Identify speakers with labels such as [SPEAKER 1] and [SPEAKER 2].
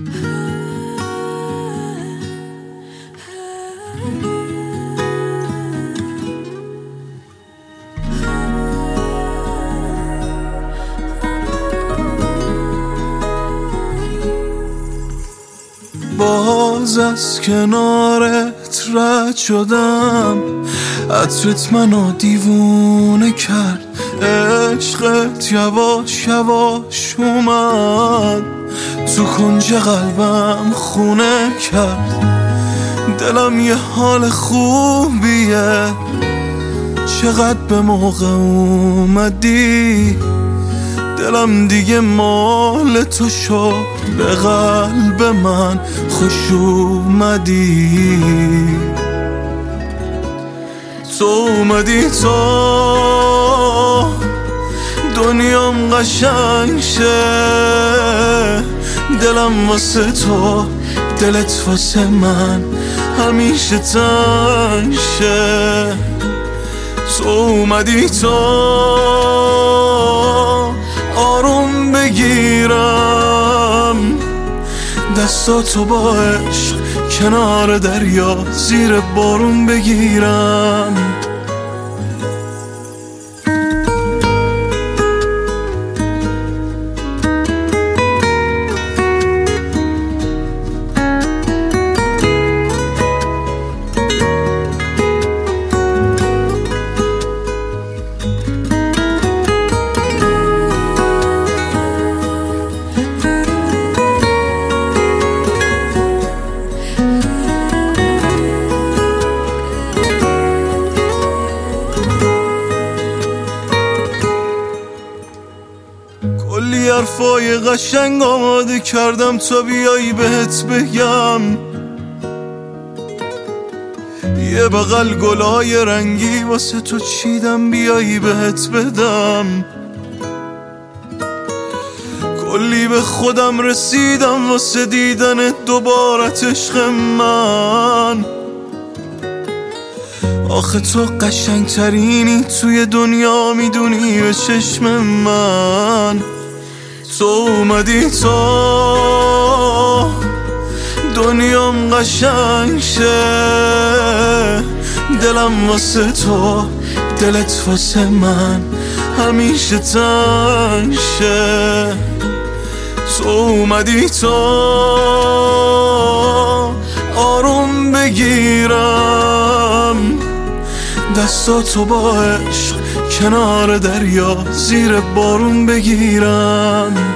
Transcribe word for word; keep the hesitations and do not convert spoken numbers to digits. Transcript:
[SPEAKER 1] باز از کنارت رد شدم، عطرت منو دیوونه کرد، عشقت یواش یواش اومد تو کنج قلبم خونه کرد. دلم یه حال خوبیه، چقدر به موقع اومدی، دلم دیگه مال تو شد، به قلب من خوش اومدی. تو اومدی تا دنیام قشنگ شه، دلم واسه تو دلت واسه من همیشه تنگ شه. تو اومدی تا آروم بگیرم دستاتو با عشق کنار دریا زیر بارون بگیرم. کلی حرفای قشنگ آماده کردم تا بیایی بهت بگم، یه بغل گلای رنگی واسه تو چیدم بیایی بهت بدم. کلی به خودم رسیدم واسه دیدن دوبارت عشق من، آخه تو قشنگ ترینی توی دنیا میدونی به چشم من. تو اومدی تا دنیام قشنگ شه، دلم واسه تو دلت واسه من همیشه تنگ شه. تو اومدی تا آروم بگیرم دستاتو با عشق کنار دریا زیر بارون بگیرم.